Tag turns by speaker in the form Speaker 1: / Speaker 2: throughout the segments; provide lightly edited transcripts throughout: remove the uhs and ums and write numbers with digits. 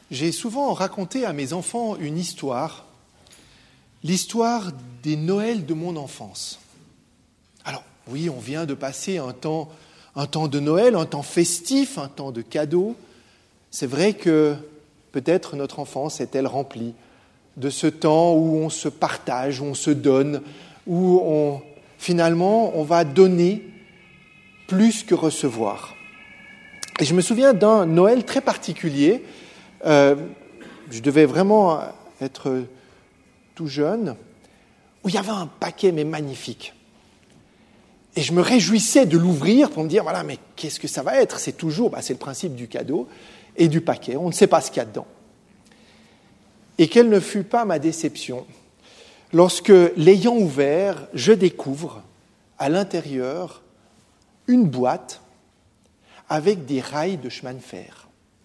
Speaker 1: J'ai souvent raconté à mes enfants une histoire, l'histoire des Noëls de mon enfance. Alors, oui, on vient de passer un temps de Noël, un temps festif, un temps de cadeaux. C'est vrai que peut-être notre enfance est-elle remplie de ce temps où on se partage, où on se donne, où finalement on va donner plus que recevoir. Et je me souviens d'un Noël très particulier. Je devais vraiment être tout jeune, où il y avait un paquet mais magnifique. Et je me réjouissais de l'ouvrir pour me dire, voilà, mais qu'est-ce que ça va être ? C'est toujours, c'est le principe du cadeau et du paquet. On ne sait pas ce qu'il y a dedans. Et quelle ne fut pas ma déception lorsque, l'ayant ouvert, je découvre à l'intérieur une boîte avec des rails de chemin de fer.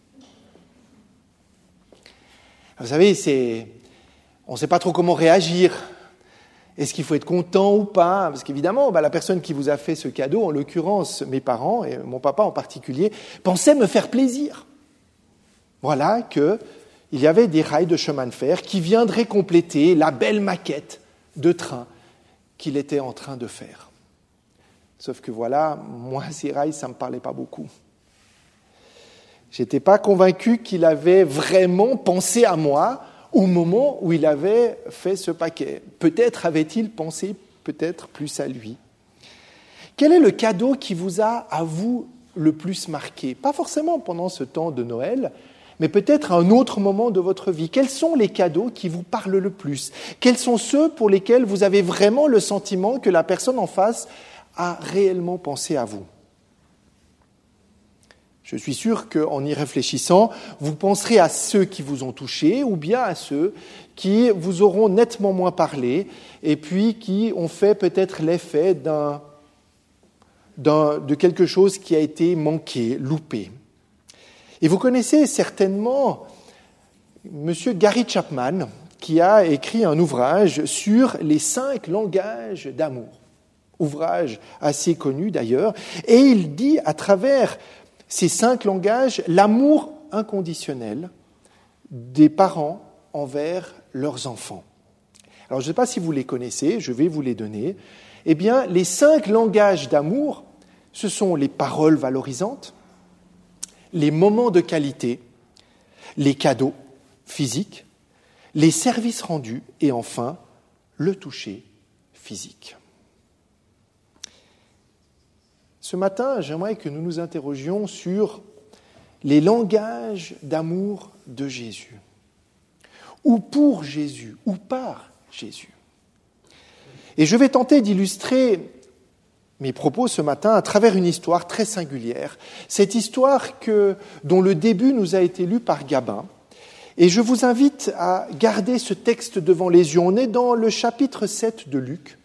Speaker 1: Vous savez, on ne sait pas trop comment réagir. Est-ce qu'il faut être content ou pas ? Parce qu'évidemment, la personne qui vous a fait ce cadeau, en l'occurrence mes parents, et mon papa en particulier, pensait me faire plaisir. Voilà qu'il y avait des rails de chemin de fer qui viendraient compléter la belle maquette de train qu'il était en train de faire. Sauf que voilà, moi, ces rails, ça ne me parlait pas beaucoup. Je n'étais pas convaincu qu'il avait vraiment pensé à moi au moment où il avait fait ce paquet. Peut-être avait-il pensé peut-être plus à lui. Quel est le cadeau qui vous a, à vous, le plus marqué ? Pas forcément pendant ce temps de Noël, mais peut-être à un autre moment de votre vie. Quels sont les cadeaux qui vous parlent le plus ? Quels sont ceux pour lesquels vous avez vraiment le sentiment que la personne en face a réellement pensé à vous ? Je suis sûr qu'en y réfléchissant, vous penserez à ceux qui vous ont touché ou bien à ceux qui vous auront nettement moins parlé et puis qui ont fait peut-être l'effet de quelque chose qui a été manqué, loupé. Et vous connaissez certainement M. Gary Chapman qui a écrit un ouvrage sur les 5 langages d'amour. Ouvrage assez connu d'ailleurs. Et il dit à travers ces 5 langages, l'amour inconditionnel des parents envers leurs enfants. Alors, je ne sais pas si vous les connaissez, je vais vous les donner. Eh bien, les 5 langages d'amour, ce sont les paroles valorisantes, les moments de qualité, les cadeaux physiques, les services rendus et enfin, le toucher physique. Ce matin, j'aimerais que nous nous interrogions sur les langages d'amour de Jésus, ou pour Jésus, ou par Jésus. Et je vais tenter d'illustrer mes propos ce matin à travers une histoire très singulière, cette histoire dont le début nous a été lu par Gabin. Et je vous invite à garder ce texte devant les yeux. On est dans le chapitre 7 de Luc.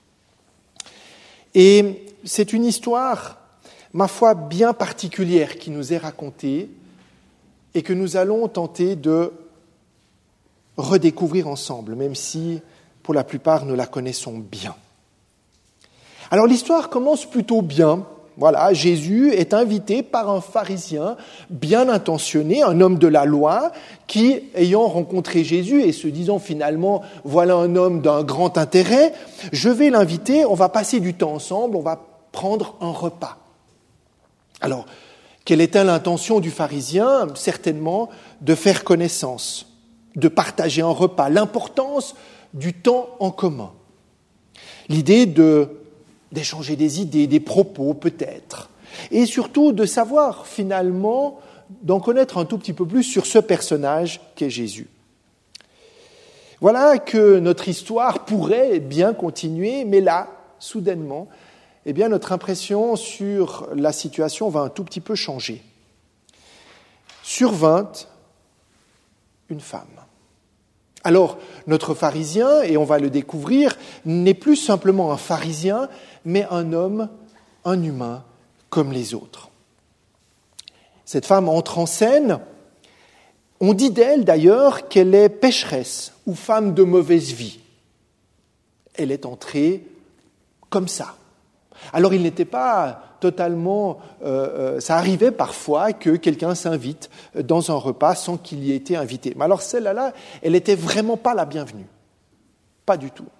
Speaker 1: Et c'est une histoire, ma foi, bien particulière qui nous est racontée et que nous allons tenter de redécouvrir ensemble, même si, pour la plupart, nous la connaissons bien. Alors, l'histoire commence plutôt bien. Voilà, Jésus est invité par un pharisien bien intentionné, un homme de la loi, qui, ayant rencontré Jésus et se disant finalement, voilà un homme d'un grand intérêt, je vais l'inviter, on va passer du temps ensemble, on va prendre un repas. Alors, quelle était l'intention du pharisien ? Certainement de faire connaissance, de partager un repas, l'importance du temps en commun. L'idée d'échanger des idées, des propos peut-être, et surtout de savoir finalement, d'en connaître un tout petit peu plus sur ce personnage qu'est Jésus. Voilà que notre histoire pourrait bien continuer, mais là, soudainement, notre impression sur la situation va un tout petit peu changer. Survint une femme. Alors, notre pharisien, et on va le découvrir, n'est plus simplement un pharisien, mais un homme, un humain, comme les autres. Cette femme entre en scène. On dit d'elle, d'ailleurs, qu'elle est pécheresse ou femme de mauvaise vie. Elle est entrée comme ça. Alors, il n'était pas totalement... ça arrivait parfois que quelqu'un s'invite dans un repas sans qu'il y ait été invité. Mais alors celle-là, elle n'était vraiment pas la bienvenue. Pas du tout.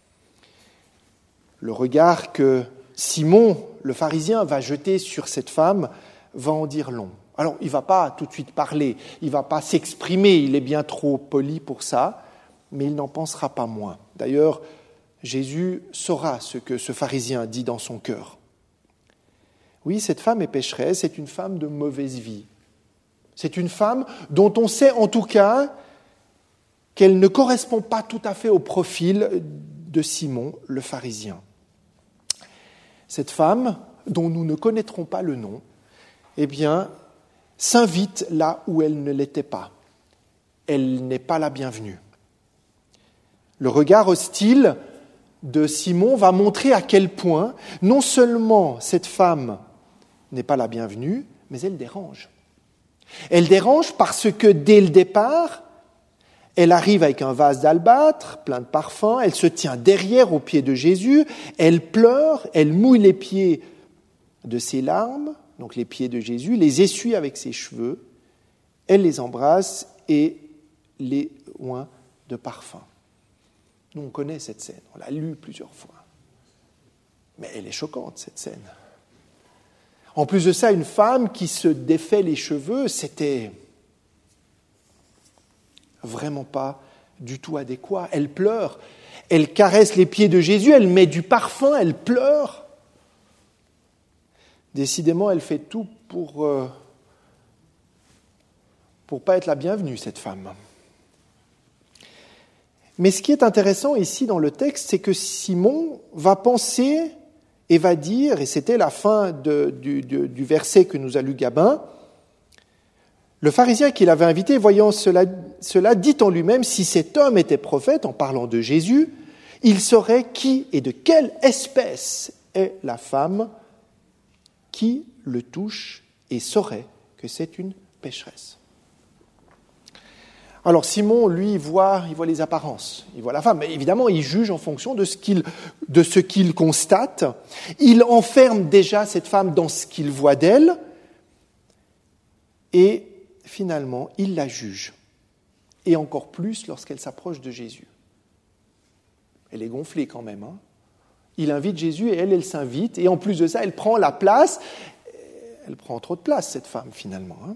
Speaker 1: Le regard que Simon, le pharisien, va jeter sur cette femme va en dire long. Alors, il ne va pas tout de suite parler, il ne va pas s'exprimer, il est bien trop poli pour ça, mais il n'en pensera pas moins. D'ailleurs, Jésus saura ce que ce pharisien dit dans son cœur. Oui, cette femme est pécheresse, c'est une femme de mauvaise vie. C'est une femme dont on sait en tout cas qu'elle ne correspond pas tout à fait au profil de Simon, le pharisien. Cette femme, dont nous ne connaîtrons pas le nom, eh bien, s'invite là où elle ne l'était pas. Elle n'est pas la bienvenue. Le regard hostile de Simon va montrer à quel point, non seulement cette femme n'est pas la bienvenue, mais elle dérange. Elle dérange parce que dès le départ, elle arrive avec un vase d'albâtre, plein de parfums, elle se tient derrière aux pieds de Jésus, elle pleure, elle mouille les pieds de ses larmes, donc les pieds de Jésus, les essuie avec ses cheveux, elle les embrasse et les oint de parfum. Nous, on connaît cette scène, on l'a lue plusieurs fois. Mais elle est choquante, cette scène. En plus de ça, une femme qui se défait les cheveux, c'était vraiment pas du tout adéquat. Elle pleure, elle caresse les pieds de Jésus, elle met du parfum, elle pleure. Décidément, elle fait tout pour pas être la bienvenue, cette femme. Mais ce qui est intéressant ici dans le texte, c'est que Simon va penser et va dire, et c'était la fin du verset que nous a lu Gabin, le pharisien qui l'avait invité, voyant cela, dit en lui-même, si cet homme était prophète, en parlant de Jésus, il saurait qui et de quelle espèce est la femme qui le touche et saurait que c'est une pécheresse. Alors Simon, lui, il voit les apparences, il voit la femme, mais évidemment, il juge en fonction de ce qu'il constate. Il enferme déjà cette femme dans ce qu'il voit d'elle, et finalement, il la juge, et encore plus lorsqu'elle s'approche de Jésus. Elle est gonflée quand même, hein. Il invite Jésus et elle s'invite, et en plus de ça, elle prend la place. Elle prend trop de place, cette femme, finalement, hein.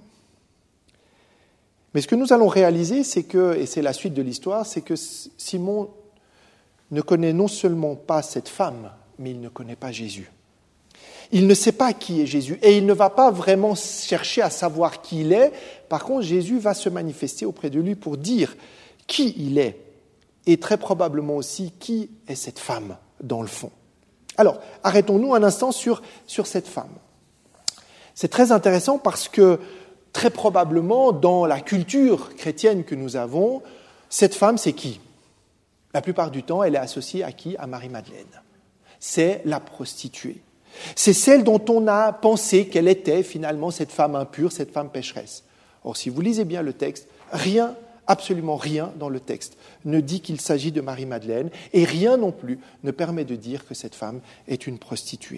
Speaker 1: Mais ce que nous allons réaliser, c'est que, et c'est la suite de l'histoire, c'est que Simon ne connaît non seulement pas cette femme, mais il ne connaît pas Jésus. Il ne sait pas qui est Jésus, et il ne va pas vraiment chercher à savoir qui il est. Par contre, Jésus va se manifester auprès de lui pour dire qui il est, et très probablement aussi qui est cette femme, dans le fond. Alors, arrêtons-nous un instant sur cette femme. C'est très intéressant parce que, très probablement, dans la culture chrétienne que nous avons, cette femme, c'est qui ? La plupart du temps, elle est associée à qui ? À Marie-Madeleine. C'est la prostituée. C'est celle dont on a pensé qu'elle était finalement cette femme impure, cette femme pécheresse. Or, si vous lisez bien le texte, rien, absolument rien dans le texte ne dit qu'il s'agit de Marie-Madeleine, et rien non plus ne permet de dire que cette femme est une prostituée.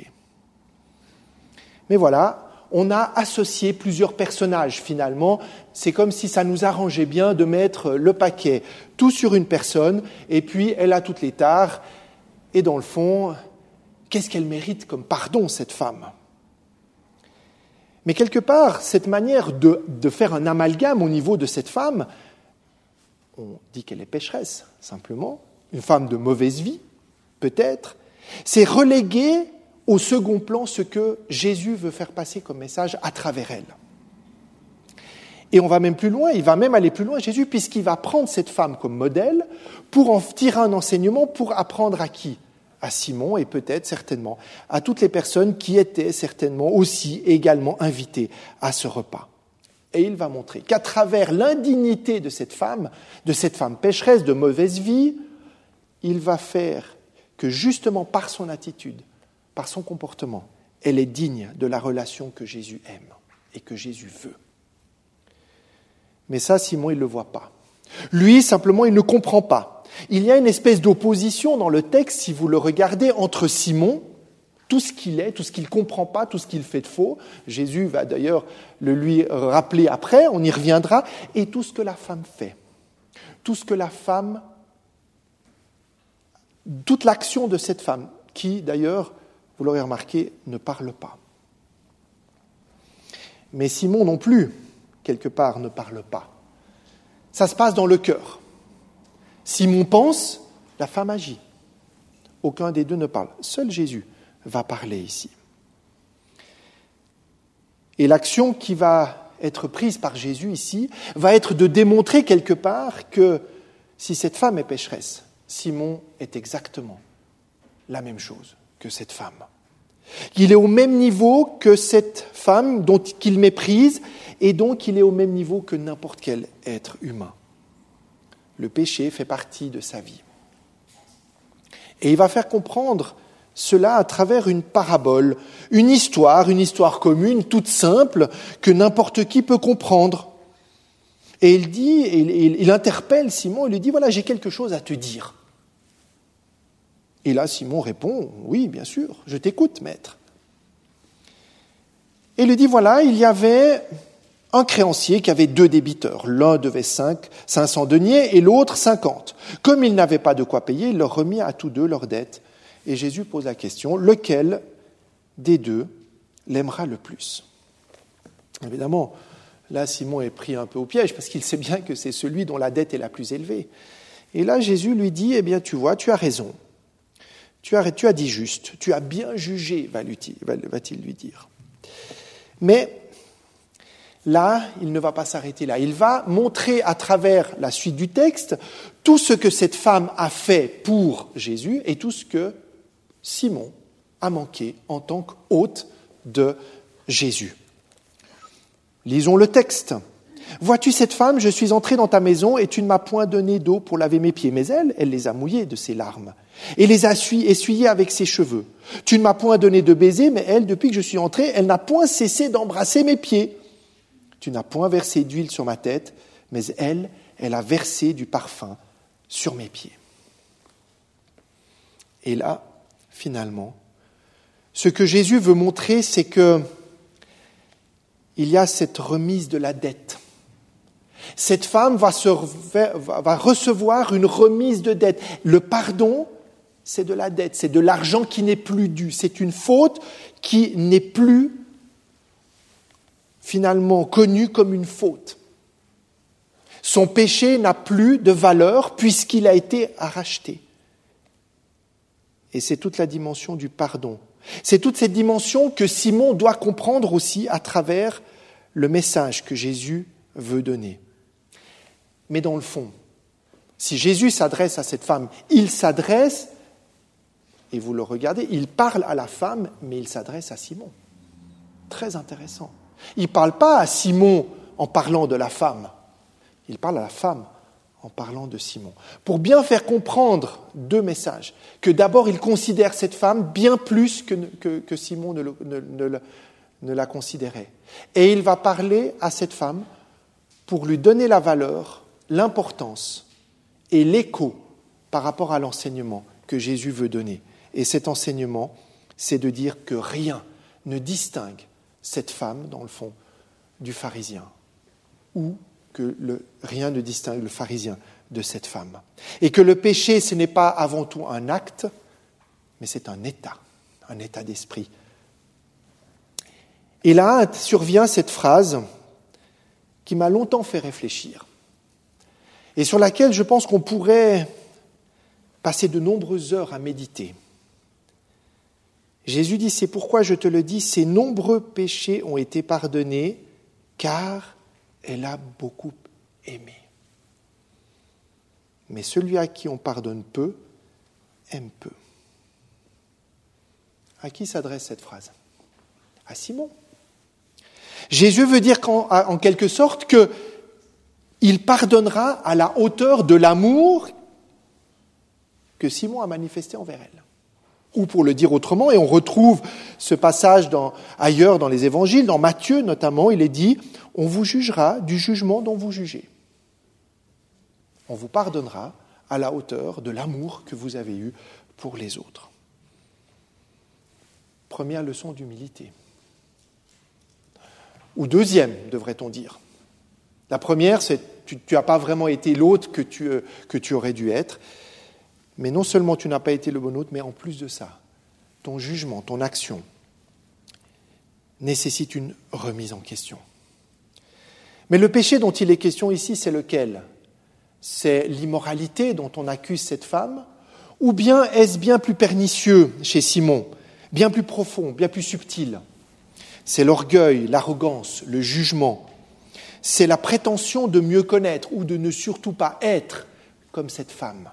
Speaker 1: Mais voilà, on a associé plusieurs personnages finalement. C'est comme si ça nous arrangeait bien de mettre le paquet tout sur une personne, et puis elle a toutes les tares, et dans le fond, qu'est-ce qu'elle mérite comme pardon, cette femme ? Mais quelque part, cette manière de faire un amalgame au niveau de cette femme, on dit qu'elle est pécheresse, simplement, une femme de mauvaise vie, peut-être, c'est reléguer au second plan ce que Jésus veut faire passer comme message à travers elle. Et on va même plus loin, il va même aller plus loin, Jésus, puisqu'il va prendre cette femme comme modèle pour en tirer un enseignement, pour apprendre à qui ? À Simon et peut-être, certainement, à toutes les personnes qui étaient certainement aussi également invitées à ce repas. Et il va montrer qu'à travers l'indignité de cette femme pécheresse de mauvaise vie, il va faire que justement par son attitude, par son comportement, elle est digne de la relation que Jésus aime et que Jésus veut. Mais ça, Simon, il ne le voit pas. Lui, simplement, il ne comprend pas. Il y a une espèce d'opposition dans le texte, si vous le regardez, entre Simon, tout ce qu'il est, tout ce qu'il ne comprend pas, tout ce qu'il fait de faux. Jésus va d'ailleurs le lui rappeler après, on y reviendra, et tout ce que la femme fait. Tout ce que la femme, toute l'action de cette femme, qui d'ailleurs, vous l'aurez remarqué, ne parle pas. Mais Simon non plus, quelque part, ne parle pas. Ça se passe dans le cœur. Simon pense, la femme agit. Aucun des deux ne parle. Seul Jésus va parler ici. Et l'action qui va être prise par Jésus ici va être de démontrer quelque part que si cette femme est pécheresse, Simon est exactement la même chose que cette femme. Il est au même niveau que cette femme qu'il méprise et donc il est au même niveau que n'importe quel être humain. Le péché fait partie de sa vie. Et il va faire comprendre cela à travers une parabole, une histoire commune, toute simple, que n'importe qui peut comprendre. Et il interpelle Simon et lui dit, voilà, j'ai quelque chose à te dire. Et là, Simon répond, oui, bien sûr, je t'écoute, maître. Et il lui dit, voilà, il y avait un créancier qui avait 2 débiteurs. L'un devait 500 deniers et l'autre 50. Comme il n'avait pas de quoi payer, il leur remit à tous deux leurs dettes. Et Jésus pose la question, lequel des deux l'aimera le plus ? Évidemment, là, Simon est pris un peu au piège parce qu'il sait bien que c'est celui dont la dette est la plus élevée. Et là, Jésus lui dit, eh bien, tu vois, tu as raison. Tu as dit juste, tu as bien jugé, va-t-il lui dire. Mais là, il ne va pas s'arrêter là. Il va montrer à travers la suite du texte tout ce que cette femme a fait pour Jésus et tout ce que Simon a manqué en tant qu'hôte de Jésus. Lisons le texte. « Vois-tu cette femme, je suis entré dans ta maison et tu ne m'as point donné d'eau pour laver mes pieds. Mais elle les a mouillés de ses larmes et les a essuyés avec ses cheveux. Tu ne m'as point donné de baiser, mais elle, depuis que je suis entré, elle n'a point cessé d'embrasser mes pieds. Tu n'as point versé d'huile sur ma tête, mais elle a versé du parfum sur mes pieds. » Et là, finalement, ce que Jésus veut montrer, c'est que il y a cette remise de la dette. Cette femme va recevoir une remise de dette. Le pardon, c'est de la dette, c'est de l'argent qui n'est plus dû. C'est une faute qui n'est plus finalement connue comme une faute. Son péché n'a plus de valeur puisqu'il a été racheté. Et c'est toute la dimension du pardon. C'est toute cette dimension que Simon doit comprendre aussi à travers le message que Jésus veut donner. Mais dans le fond, si Jésus s'adresse à cette femme, il s'adresse, et vous le regardez, il parle à la femme, mais il s'adresse à Simon. Très intéressant. Il ne parle pas à Simon en parlant de la femme, il parle à la femme en parlant de Simon. Pour bien faire comprendre 2 messages, que d'abord il considère cette femme bien plus que Simon ne la considérait. Et il va parler à cette femme pour lui donner la valeur, l'importance et l'écho par rapport à l'enseignement que Jésus veut donner. Et cet enseignement, c'est de dire que rien ne distingue cette femme, dans le fond, du pharisien, ou que rien ne distingue le pharisien de cette femme. Et que le péché, ce n'est pas avant tout un acte, mais c'est un état d'esprit. Et là survient cette phrase qui m'a longtemps fait réfléchir et sur laquelle je pense qu'on pourrait passer de nombreuses heures à méditer. Jésus dit, c'est pourquoi je te le dis, ses nombreux péchés ont été pardonnés, car elle a beaucoup aimé. Mais celui à qui on pardonne peu, aime peu. À qui s'adresse cette phrase ? À Simon. Jésus veut dire en quelque sorte qu'il pardonnera à la hauteur de l'amour que Simon a manifesté envers elle. Ou pour le dire autrement, et on retrouve ce passage ailleurs dans les évangiles, dans Matthieu notamment, il est dit « On vous jugera du jugement dont vous jugez. On vous pardonnera à la hauteur de l'amour que vous avez eu pour les autres. » Première leçon d'humilité. Ou deuxième, devrait-on dire. La première, c'est que tu n'as pas vraiment été l'hôte que tu aurais dû être. Mais non seulement tu n'as pas été le bon hôte, mais en plus de ça, ton jugement, ton action nécessite une remise en question. Mais le péché dont il est question ici, c'est lequel ? C'est l'immoralité dont on accuse cette femme ? Ou bien est-ce bien plus pernicieux chez Simon, bien plus profond, bien plus subtil ? C'est l'orgueil, l'arrogance, le jugement. C'est la prétention de mieux connaître ou de ne surtout pas être comme cette femme.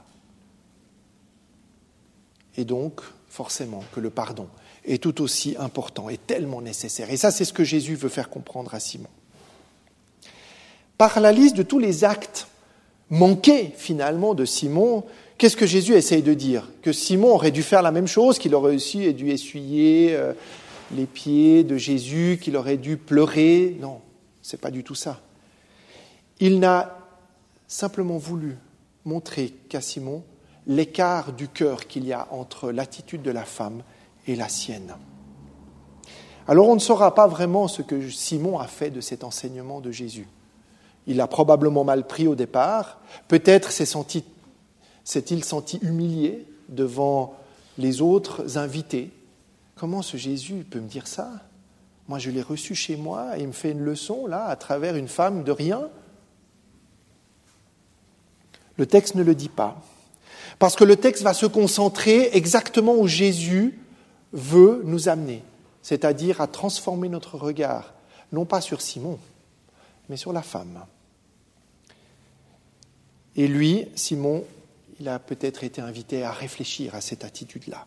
Speaker 1: Et donc, forcément, que le pardon est tout aussi important et tellement nécessaire. Et ça, c'est ce que Jésus veut faire comprendre à Simon. Par la liste de tous les actes manqués, finalement, de Simon, qu'est-ce que Jésus essaye de dire ? Que Simon aurait dû faire la même chose, qu'il aurait aussi dû essuyer les pieds de Jésus, qu'il aurait dû pleurer. Non, ce n'est pas du tout ça. Il n'a simplement voulu montrer qu'à Simon l'écart du cœur qu'il y a entre l'attitude de la femme et la sienne. Alors on ne saura pas vraiment ce que Simon a fait de cet enseignement de Jésus. Il l'a probablement mal pris au départ, peut-être s'est-il senti humilié devant les autres invités. Comment ce Jésus peut me dire ça ? Moi je l'ai reçu chez moi et il me fait une leçon là à travers une femme de rien. Le texte ne le dit pas. Parce que le texte va se concentrer exactement où Jésus veut nous amener, c'est-à-dire à transformer notre regard, non pas sur Simon, mais sur la femme. Et lui, Simon, il a peut-être été invité à réfléchir à cette attitude-là.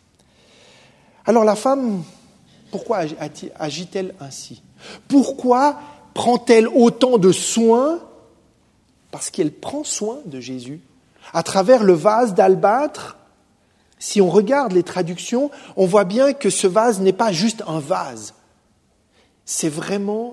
Speaker 1: Alors la femme, pourquoi agit-elle ainsi ? Pourquoi prend-elle autant de soin ? Parce qu'elle prend soin de Jésus. À travers le vase d'albâtre, si on regarde les traductions, on voit bien que ce vase n'est pas juste un vase. C'est vraiment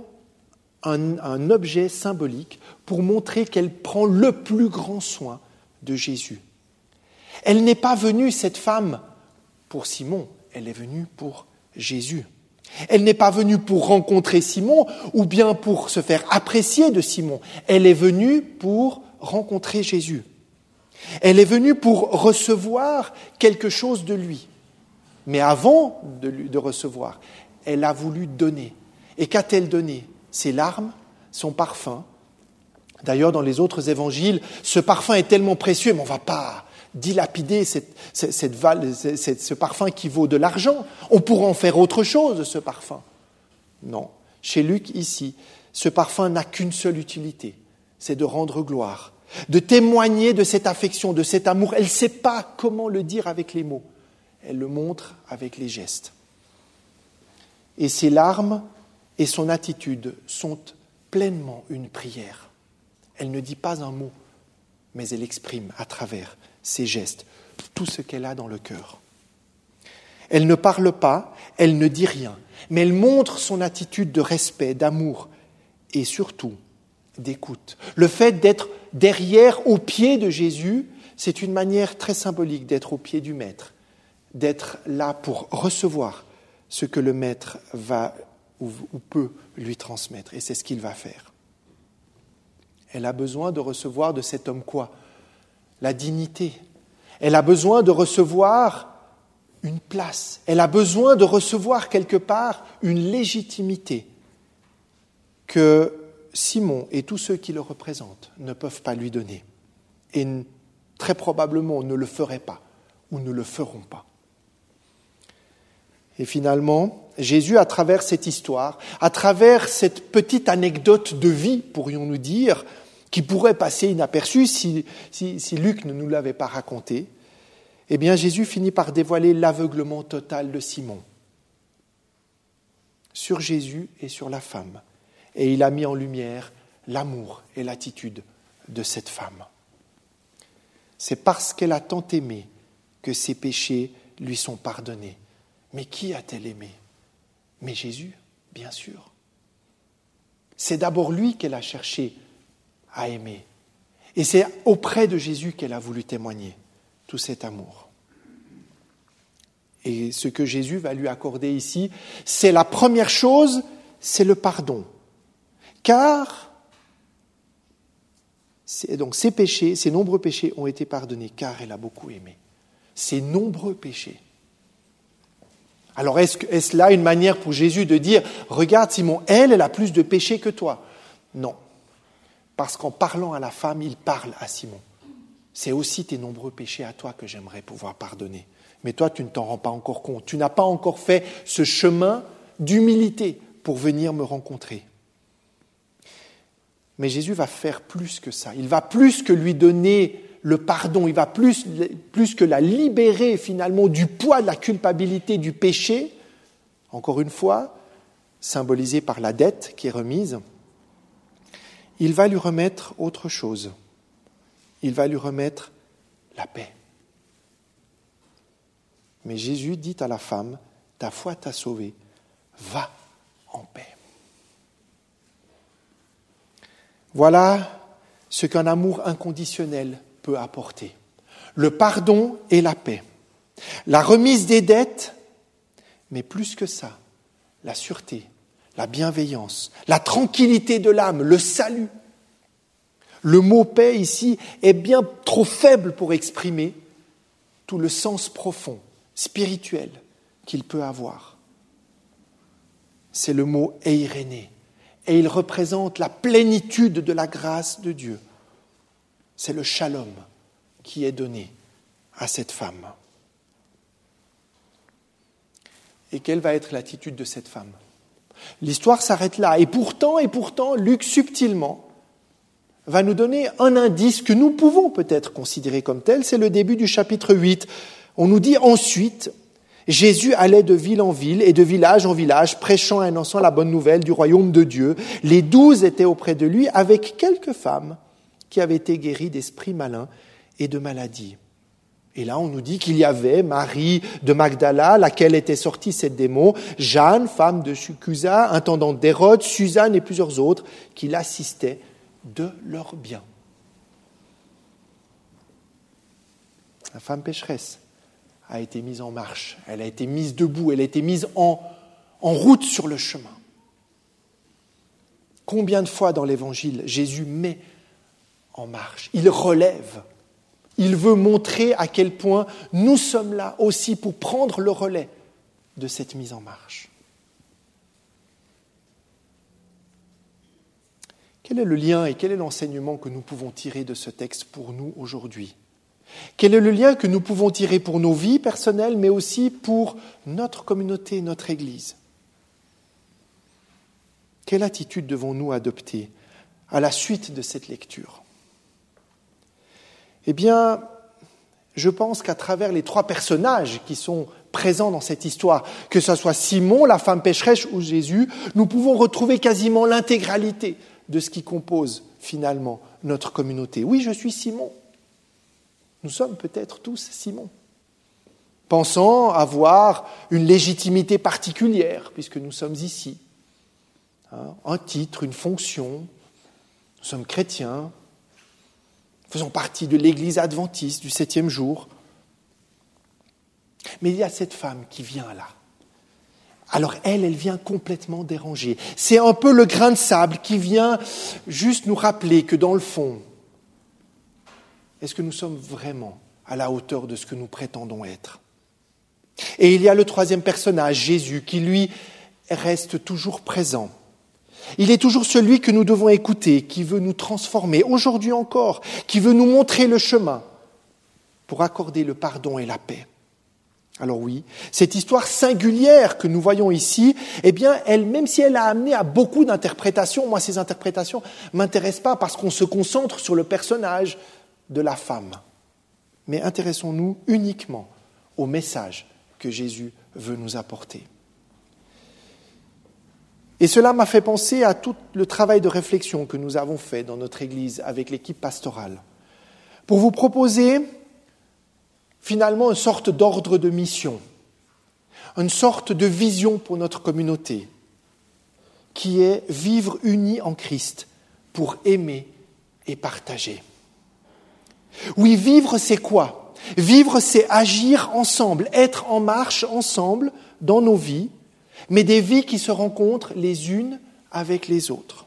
Speaker 1: un objet symbolique pour montrer qu'elle prend le plus grand soin de Jésus. Elle n'est pas venue, cette femme, pour Simon, elle est venue pour Jésus. Elle n'est pas venue pour rencontrer Simon ou bien pour se faire apprécier de Simon. Elle est venue pour rencontrer Jésus. Elle est venue pour recevoir quelque chose de lui. Mais avant de recevoir, elle a voulu donner. Et qu'a-t-elle donné ? Ses larmes, son parfum. D'ailleurs, dans les autres évangiles, ce parfum est tellement précieux, mais on ne va pas dilapider ce parfum qui vaut de l'argent. On pourra en faire autre chose de ce parfum. Non. Chez Luc, ici, ce parfum n'a qu'une seule utilité, c'est de rendre gloire, de témoigner de cette affection, de cet amour. Elle ne sait pas comment le dire avec les mots. Elle le montre avec les gestes. Et ses larmes et son attitude sont pleinement une prière. Elle ne dit pas un mot, mais elle exprime à travers ses gestes tout ce qu'elle a dans le cœur. Elle ne parle pas, elle ne dit rien, mais elle montre son attitude de respect, d'amour et surtout d'écoute. Le fait d'être derrière, aux pieds de Jésus, c'est une manière très symbolique d'être aux pieds du Maître, d'être là pour recevoir ce que le Maître va ou peut lui transmettre. Et c'est ce qu'il va faire. Elle a besoin de recevoir de cet homme quoi ? La dignité. Elle a besoin de recevoir une place. Elle a besoin de recevoir quelque part une légitimité que Simon et tous ceux qui le représentent ne peuvent pas lui donner. Et très probablement ne le feraient pas ou ne le feront pas. Et finalement, Jésus, à travers cette histoire, à travers cette petite anecdote de vie, pourrions-nous dire, qui pourrait passer inaperçue si Luc ne nous l'avait pas raconté, eh bien Jésus finit par dévoiler l'aveuglement total de Simon sur Jésus et sur la femme. Et il a mis en lumière l'amour et l'attitude de cette femme. C'est parce qu'elle a tant aimé que ses péchés lui sont pardonnés. Mais qui a-t-elle aimé ? Mais Jésus, bien sûr. C'est d'abord lui qu'elle a cherché à aimer. Et c'est auprès de Jésus qu'elle a voulu témoigner tout cet amour. Et ce que Jésus va lui accorder ici, c'est la première chose, c'est le pardon. Car, donc ses péchés, ses nombreux péchés ont été pardonnés, car elle a beaucoup aimé. Ses nombreux péchés. Alors est-ce là une manière pour Jésus de dire « Regarde Simon, elle a plus de péchés que toi ». Non, parce qu'en parlant à la femme, il parle à Simon. C'est aussi tes nombreux péchés à toi que j'aimerais pouvoir pardonner. Mais toi, tu ne t'en rends pas encore compte. Tu n'as pas encore fait ce chemin d'humilité pour venir me rencontrer. Mais Jésus va faire plus que ça. Il va plus que lui donner le pardon. Il va plus que la libérer finalement du poids de la culpabilité du péché. Encore une fois, symbolisé par la dette qui est remise. Il va lui remettre autre chose. Il va lui remettre la paix. Mais Jésus dit à la femme, « Ta foi t'a sauvée, va en paix. » Voilà ce qu'un amour inconditionnel peut apporter. Le pardon et la paix. La remise des dettes, mais plus que ça, la sûreté, la bienveillance, la tranquillité de l'âme, le salut. Le mot paix ici est bien trop faible pour exprimer tout le sens profond, spirituel qu'il peut avoir. C'est le mot eiréné, et il représente la plénitude de la grâce de Dieu. C'est le shalom qui est donné à cette femme. Et quelle va être l'attitude de cette femme ? L'histoire s'arrête là. Et pourtant, Luc, subtilement, va nous donner un indice que nous pouvons peut-être considérer comme tel. C'est le début du chapitre 8. On nous dit ensuite, Jésus allait de ville en ville et de village en village, prêchant et annonçant la bonne nouvelle du royaume de Dieu. Les 12 étaient auprès de lui avec quelques femmes qui avaient été guéries d'esprits malins et de maladies. Et là, on nous dit qu'il y avait Marie de Magdala, laquelle était sortie sept démons, Jeanne, femme de Chucusa, intendante d'Hérode, Suzanne et plusieurs autres qui l'assistaient de leurs biens. La femme pécheresse a été mise en marche, elle a été mise debout, elle a été mise en route sur le chemin. Combien de fois dans l'Évangile Jésus met en marche, il relève. Il veut montrer à quel point nous sommes là aussi pour prendre le relais de cette mise en marche. Quel est le lien et quel est l'enseignement que nous pouvons tirer de ce texte pour nous aujourd'hui ? Quel est le lien que nous pouvons tirer pour nos vies personnelles, mais aussi pour notre communauté, notre Église ? Quelle attitude devons-nous adopter à la suite de cette lecture ? Eh bien, je pense qu'à travers les trois personnages qui sont présents dans cette histoire, que ce soit Simon, la femme pécheresse ou Jésus, nous pouvons retrouver quasiment l'intégralité de ce qui compose finalement notre communauté. Oui, je suis Simon. Nous sommes peut-être tous Simon, pensant avoir une légitimité particulière, puisque nous sommes ici. Un titre, une fonction, nous sommes chrétiens, faisons partie de l'Église adventiste du 7e jour. Mais il y a cette femme qui vient là. Alors elle vient complètement déranger. C'est un peu le grain de sable qui vient juste nous rappeler que dans le fond, est-ce que nous sommes vraiment à la hauteur de ce que nous prétendons être ? Et il y a le troisième personnage, Jésus, qui lui reste toujours présent. Il est toujours celui que nous devons écouter, qui veut nous transformer, aujourd'hui encore, qui veut nous montrer le chemin pour accorder le pardon et la paix. Alors oui, cette histoire singulière que nous voyons ici, eh bien, même si elle a amené à beaucoup d'interprétations, moi ces interprétations ne m'intéressent pas parce qu'on se concentre sur le personnage de la femme. Mais intéressons-nous uniquement au message que Jésus veut nous apporter. Et cela m'a fait penser à tout le travail de réflexion que nous avons fait dans notre Église avec l'équipe pastorale, pour vous proposer finalement une sorte d'ordre de mission, une sorte de vision pour notre communauté, qui est vivre unis en Christ pour aimer et partager. Oui, vivre, c'est quoi ? Vivre, c'est agir ensemble, être en marche ensemble dans nos vies, mais des vies qui se rencontrent les unes avec les autres.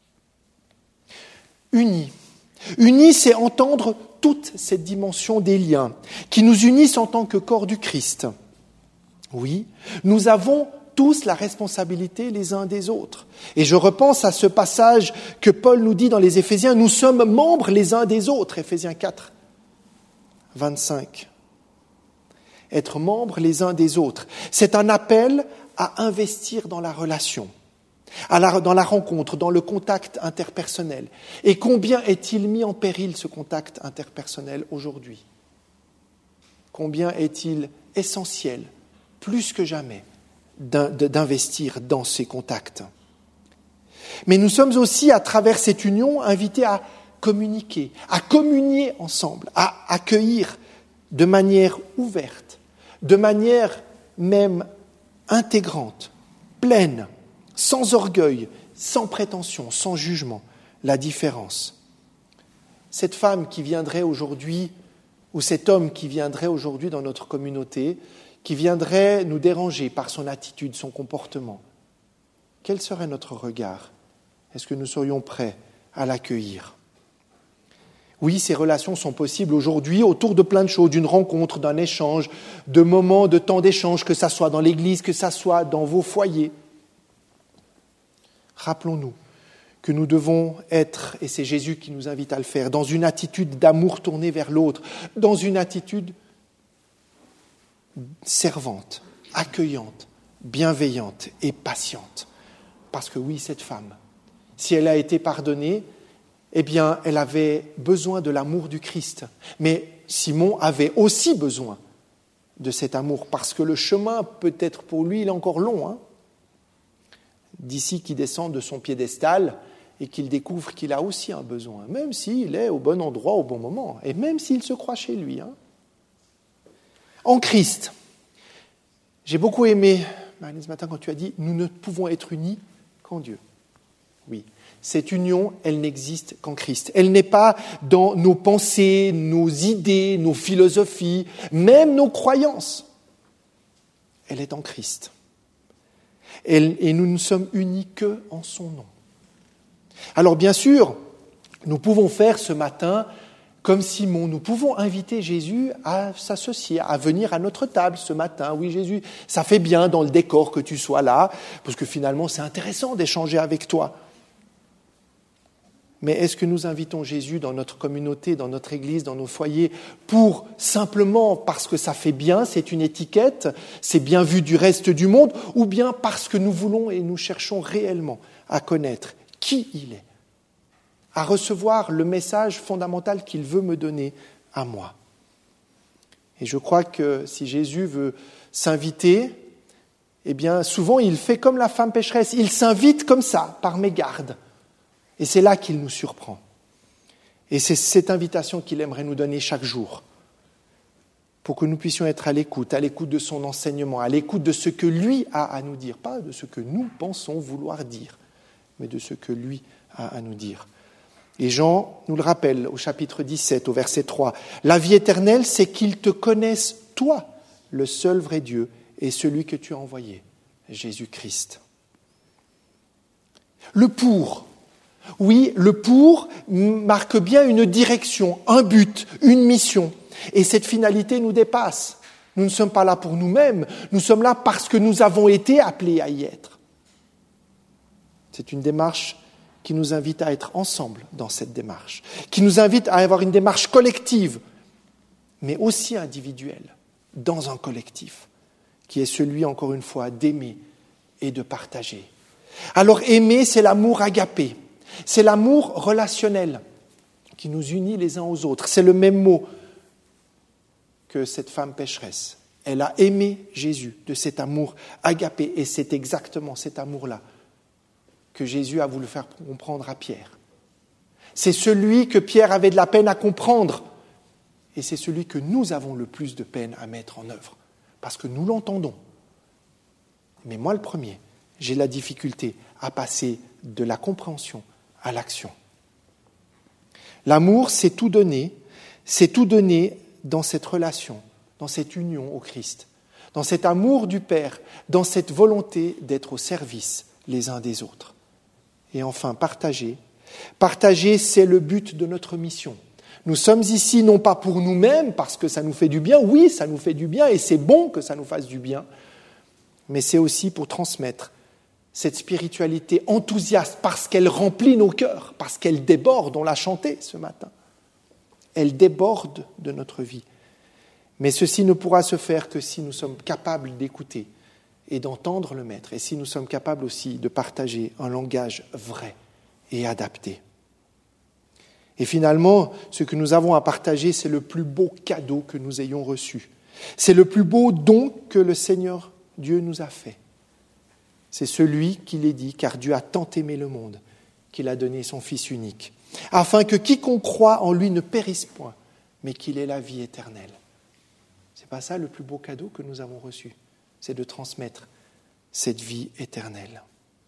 Speaker 1: Unis. Unis, c'est entendre toute cette dimension des liens qui nous unissent en tant que corps du Christ. Oui, nous avons tous la responsabilité les uns des autres. Et je repense à ce passage que Paul nous dit dans les Éphésiens, nous sommes membres les uns des autres, Éphésiens 4, 25. Être membres les uns des autres, c'est un appel à investir dans la relation, dans la rencontre, dans le contact interpersonnel. Et combien est-il mis en péril ce contact interpersonnel aujourd'hui ? Combien est-il essentiel, plus que jamais, d'investir dans ces contacts. Mais nous sommes aussi, à travers cette union, invités à communiquer, à communier ensemble, à accueillir de manière ouverte, de manière même intégrante, pleine, sans orgueil, sans prétention, sans jugement, la différence. Cette femme qui viendrait aujourd'hui, ou cet homme qui viendrait aujourd'hui dans notre communauté, qui viendrait nous déranger par son attitude, son comportement, quel serait notre regard ? Est-ce que nous serions prêts à l'accueillir ? Oui, ces relations sont possibles aujourd'hui autour de plein de choses, d'une rencontre, d'un échange, de moments, de temps d'échange, que ça soit dans l'église, que ça soit dans vos foyers. Rappelons-nous que nous devons être, et c'est Jésus qui nous invite à le faire, dans une attitude d'amour tournée vers l'autre, dans une attitude servante, accueillante, bienveillante et patiente. Parce que oui, cette femme, si elle a été pardonnée, eh bien, elle avait besoin de l'amour du Christ. Mais Simon avait aussi besoin de cet amour, parce que le chemin, peut-être pour lui, il est encore long. D'ici qu'il descend de son piédestal et qu'il découvre qu'il a aussi un besoin, même s'il est au bon endroit, au bon moment, et même s'il se croit chez lui. En Christ, j'ai beaucoup aimé, Marine, ce matin, quand tu as dit « Nous ne pouvons être unis qu'en Dieu ». Oui, cette union, elle n'existe qu'en Christ. Elle n'est pas dans nos pensées, nos idées, nos philosophies, même nos croyances. Elle est en Christ. Et nous ne sommes unis qu'en son nom. Alors bien sûr, nous pouvons faire ce matin comme Simon, nous pouvons inviter Jésus à s'associer, à venir à notre table ce matin. Oui, Jésus, ça fait bien dans le décor que tu sois là, parce que finalement, c'est intéressant d'échanger avec toi. Mais est-ce que nous invitons Jésus dans notre communauté, dans notre église, dans nos foyers, pour simplement parce que ça fait bien, c'est une étiquette, c'est bien vu du reste du monde, ou bien parce que nous voulons et nous cherchons réellement à connaître qui il est, à recevoir le message fondamental qu'il veut me donner à moi. Et je crois que si Jésus veut s'inviter, eh bien souvent il fait comme la femme pécheresse, il s'invite comme ça, par mégarde. Et c'est là qu'il nous surprend. Et c'est cette invitation qu'il aimerait nous donner chaque jour, pour que nous puissions être à l'écoute de son enseignement, à l'écoute de ce que lui a à nous dire, pas de ce que nous pensons vouloir dire, mais de ce que lui a à nous dire. Et Jean nous le rappelle au chapitre 17, au verset 3. « La vie éternelle, c'est qu'ils te connaissent, toi, le seul vrai Dieu, et celui que tu as envoyé, Jésus-Christ. » Le pour. Oui, le pour marque bien une direction, un but, une mission. Et cette finalité nous dépasse. Nous ne sommes pas là pour nous-mêmes, nous sommes là parce que nous avons été appelés à y être. C'est une démarche qui nous invite à être ensemble dans cette démarche, qui nous invite à avoir une démarche collective, mais aussi individuelle, dans un collectif, qui est celui, encore une fois, d'aimer et de partager. Alors aimer, c'est l'amour agapé, c'est l'amour relationnel qui nous unit les uns aux autres. C'est le même mot que cette femme pécheresse. Elle a aimé Jésus de cet amour agapé, et c'est exactement cet amour-là que Jésus a voulu faire comprendre à Pierre. C'est celui que Pierre avait de la peine à comprendre, et c'est celui que nous avons le plus de peine à mettre en œuvre, parce que nous l'entendons. Mais moi, le premier, j'ai la difficulté à passer de la compréhension à l'action. L'amour, c'est tout donner dans cette relation, dans cette union au Christ, dans cet amour du Père, dans cette volonté d'être au service les uns des autres. Et enfin, partager. Partager, c'est le but de notre mission. Nous sommes ici non pas pour nous-mêmes, parce que ça nous fait du bien, oui, ça nous fait du bien, et c'est bon que ça nous fasse du bien, mais c'est aussi pour transmettre cette spiritualité enthousiaste, parce qu'elle remplit nos cœurs, parce qu'elle déborde, on l'a chanté ce matin. Elle déborde de notre vie. Mais ceci ne pourra se faire que si nous sommes capables d'écouter et d'entendre le Maître, et si nous sommes capables aussi de partager un langage vrai et adapté. Et finalement, ce que nous avons à partager, c'est le plus beau cadeau que nous ayons reçu. C'est le plus beau don que le Seigneur Dieu nous a fait. C'est celui qu'il est dit, car Dieu a tant aimé le monde qu'il a donné son Fils unique, afin que quiconque croit en lui ne périsse point, mais qu'il ait la vie éternelle. C'est pas ça le plus beau cadeau que nous avons reçu, c'est de transmettre cette vie éternelle.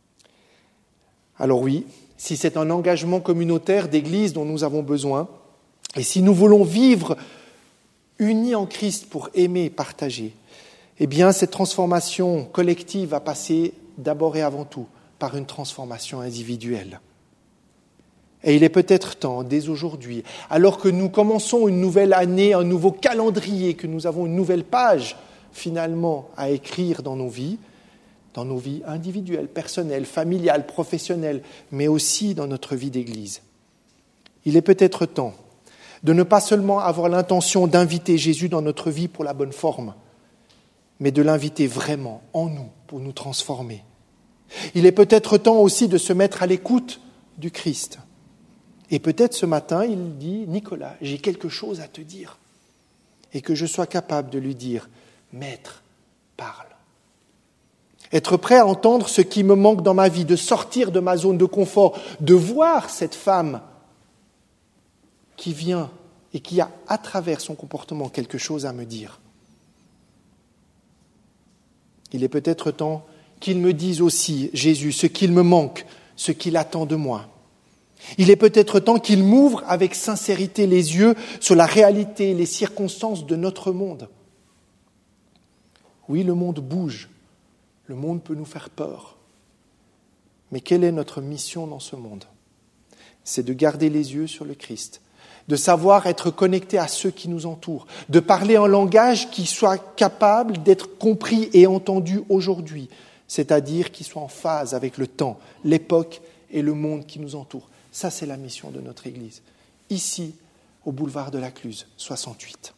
Speaker 1: Alors oui, si c'est un engagement communautaire d'Église dont nous avons besoin, et si nous voulons vivre unis en Christ pour aimer et partager, eh bien cette transformation collective va passer d'abord et avant tout par une transformation individuelle. Et il est peut-être temps, dès aujourd'hui, alors que nous commençons une nouvelle année, un nouveau calendrier, que nous avons une nouvelle page finalement à écrire dans nos vies individuelles, personnelles, familiales, professionnelles, mais aussi dans notre vie d'Église. Il est peut-être temps de ne pas seulement avoir l'intention d'inviter Jésus dans notre vie pour la bonne forme, mais de l'inviter vraiment en nous pour nous transformer. Il est peut-être temps aussi de se mettre à l'écoute du Christ. Et peut-être ce matin, il dit « Nicolas, j'ai quelque chose à te dire. » Et que je sois capable de lui dire « Maître, parle. » Être prêt à entendre ce qui me manque dans ma vie, de sortir de ma zone de confort, de voir cette femme qui vient et qui a, à travers son comportement, quelque chose à me dire. Il est peut-être temps qu'il me dise aussi, Jésus, ce qu'il me manque, ce qu'il attend de moi. Il est peut-être temps qu'il m'ouvre avec sincérité les yeux sur la réalité, les circonstances de notre monde. Oui, le monde bouge, le monde peut nous faire peur. Mais quelle est notre mission dans ce monde ? C'est de garder les yeux sur le Christ, de savoir être connecté à ceux qui nous entourent, de parler un langage qui soit capable d'être compris et entendu aujourd'hui, c'est-à-dire qui soit en phase avec le temps, l'époque et le monde qui nous entoure. Ça, c'est la mission de notre Église, ici, au boulevard de la Cluse, 68.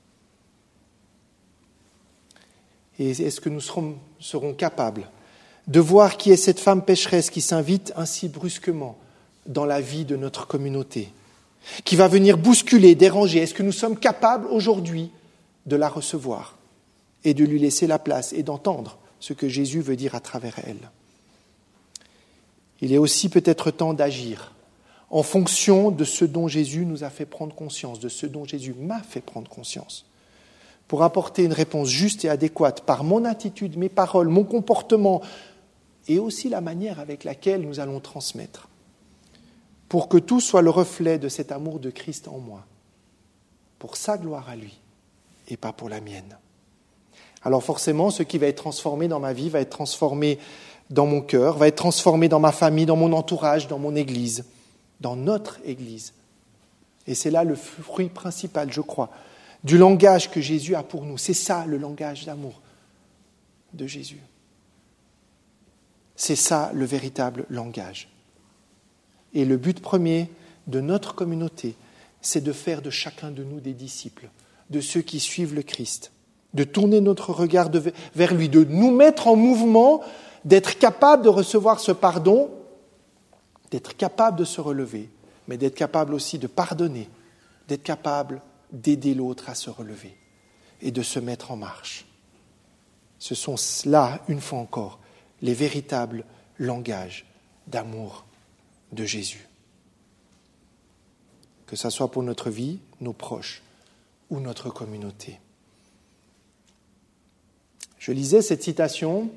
Speaker 1: Et est-ce que nous serons capables de voir qui est cette femme pécheresse qui s'invite ainsi brusquement dans la vie de notre communauté, qui va venir bousculer, déranger? Est-ce que nous sommes capables aujourd'hui de la recevoir et de lui laisser la place et d'entendre ce que Jésus veut dire à travers elle? Il est aussi peut-être temps d'agir en fonction de ce dont Jésus nous a fait prendre conscience, de ce dont Jésus m'a fait prendre conscience, pour apporter une réponse juste et adéquate par mon attitude, mes paroles, mon comportement, et aussi la manière avec laquelle nous allons transmettre, pour que tout soit le reflet de cet amour de Christ en moi, pour sa gloire à lui, et pas pour la mienne. Alors forcément, ce qui va être transformé dans ma vie va être transformé dans mon cœur, va être transformé dans ma famille, dans mon entourage, dans mon Église, dans notre Église. Et c'est là le fruit principal, je crois, du langage que Jésus a pour nous. C'est ça le langage d'amour de Jésus. C'est ça le véritable langage. Et le but premier de notre communauté, c'est de faire de chacun de nous des disciples, de ceux qui suivent le Christ, de tourner notre regard vers lui, de nous mettre en mouvement, d'être capable de recevoir ce pardon, d'être capable de se relever, mais d'être capable aussi de pardonner, d'être capable d'aider l'autre à se relever et de se mettre en marche. Ce sont là, une fois encore, les véritables langages d'amour de Jésus. Que ce soit pour notre vie, nos proches ou notre communauté. Je lisais cette citation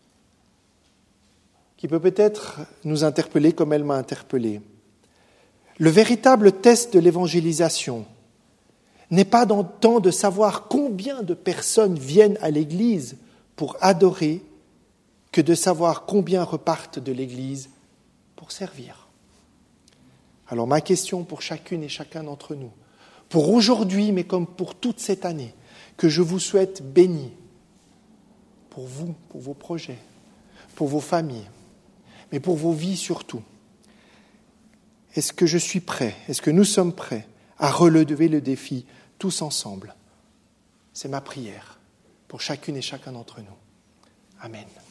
Speaker 1: qui peut peut-être nous interpeller comme elle m'a interpellé. Le véritable test de l'évangélisation n'est pas tant de savoir combien de personnes viennent à l'Église pour adorer que de savoir combien repartent de l'Église pour servir. Alors ma question pour chacune et chacun d'entre nous, pour aujourd'hui, mais comme pour toute cette année, que je vous souhaite bénis, pour vous, pour vos projets, pour vos familles, mais pour vos vies surtout. Est-ce que je suis prêt, est-ce que nous sommes prêts à relever le défi tous ensemble? C'est ma prière pour chacune et chacun d'entre nous. Amen.